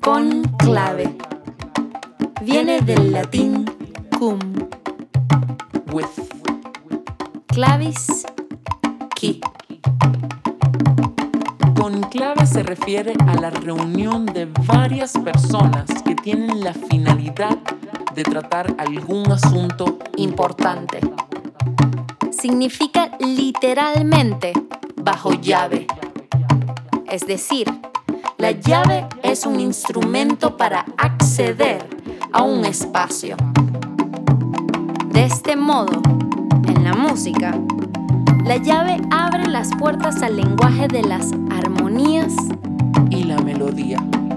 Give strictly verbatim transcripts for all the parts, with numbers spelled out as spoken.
Conclave. Viene del latín cum, with, clavis, key. Conclave se refiere a la reunión de varias personas que tienen la finalidad de tratar algún asunto Importante. Significa literalmente bajo llave. Es decir, la llave es un instrumento para acceder a un espacio. De este modo, en la música, la llave abre las puertas al lenguaje de las armonías y la melodía.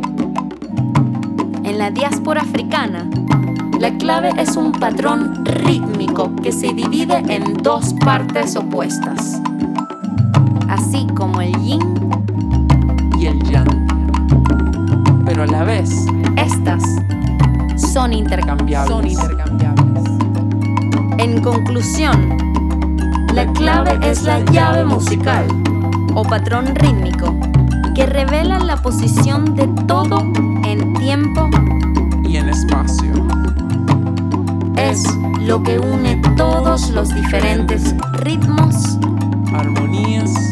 En la diáspora africana, la clave es un patrón rítmico que se divide en dos partes opuestas, así como el yin y el yang. Pero a la vez, estas son intercambiables. son intercambiables. En conclusión, la clave es la llave musical o patrón rítmico que revela la posición de todo en tiempo Y en espacio. es lo que une todos los diferentes ritmos, Armonías